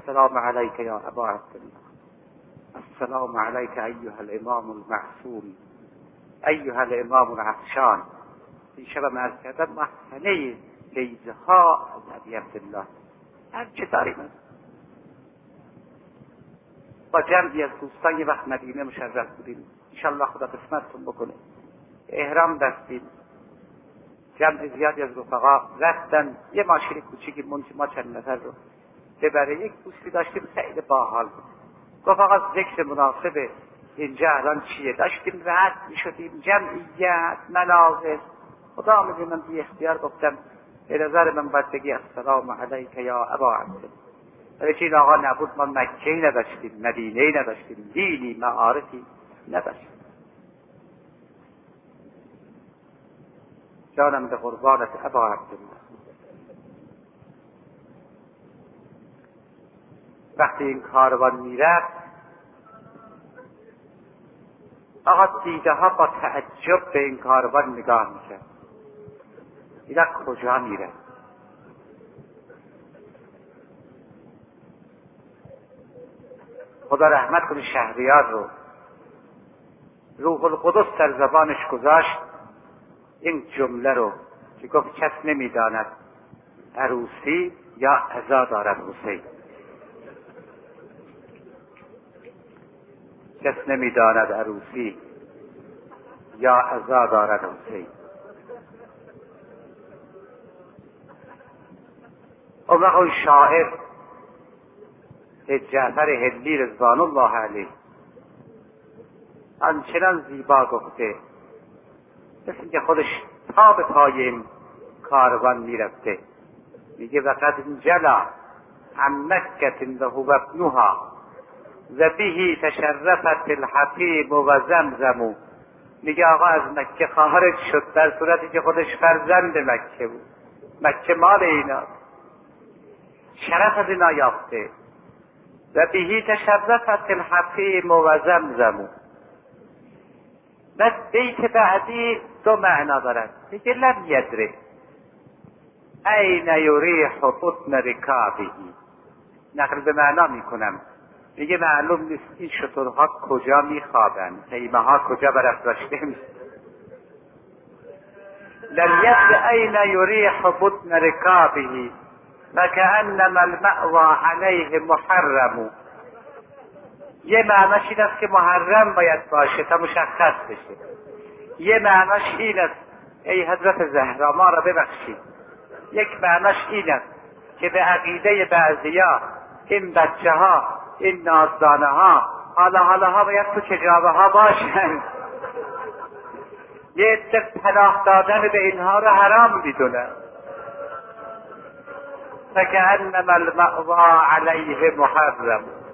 السلام علیک یا ابا عبدالله، السلام علیک ایها الامام المعصوم، ایها الامام العطشان. این شب من عرض کردم محسنه فیض ها از ابی عبدالله هر چه داریم. با جمعی از دوستان یه وقت مدینه مشرف بودیم، انشالله خدا قسمتتون بکنه. احرام بستیم، جمع زیادی از رفقا رفتن یه ماشین کوچیکی ما چند نفر رو ببره. یک دوستی داشتیم خیلی باحال بود، گفت آقا ذکر مناسب اینجا الان چیه؟ داشتیم رد می شدیم، جمعیت مناظر، خدا میدونه من بی اختیار گفتم به نظر من باید بگی السلام علیک یا ابا عبدالله. ولی که این آقا نبود ما مکه‌ای نداشتیم، مدینه‌ای نداشتیم، دینی معارفی نداشتیم. جانم به قربانت ابا عبدالله. وقتی این کاروان میرفت آقا دیده ها با تعجب به این کاروان نگاه میکرد، اینا کجا میره؟ خدا رحمت کنه شهریار رو، روح القدس در زبانش گذاشت این جمله رو که گفت کس نمیداند عروسی یا عزا دارد حسین. کس نمیداند عروسی یا عزا دارد حسین. اون وقت اون شاعر جعفر هندی رضوان الله علیه آنچنان زیبا گفته مثل که خودش تا به پای این کاروان میرفته. میگه وقد جلا عن مکة و هو ابنها و به تشرفت الحتیم و زمزم. میگه آقا از مکه خارج شد در صورتی که خودش فرزند مکه بود، مکه مال اینا، شرف از اینا یافته. و به تشرفت الحتیم و زمزم. بس بیت بعدی دو معنا دارد. میگه لم یدره این یریح بطن رکابه. نقل به معنا میکنم، میگه معلوم نیست این شترها کجا میخوابند، خیمه ها کجا برافراشته میشه. لم یدره این یریح بطن رکابه فکأنما المأوى علیه محرم. یه معناش این است که محرم باید باشه تا مشخص بشه. یه معناش این است ای حضرت زهرا ما را ببخشید. یک معناش این است که به عقیده بعضیا این بچه ها، این نازدانه ها، حالا باید تو کجابه ها باشن. یه عده پناه دادن به اینها را حرام میدونن. فکأنما المأوى علیه محرم.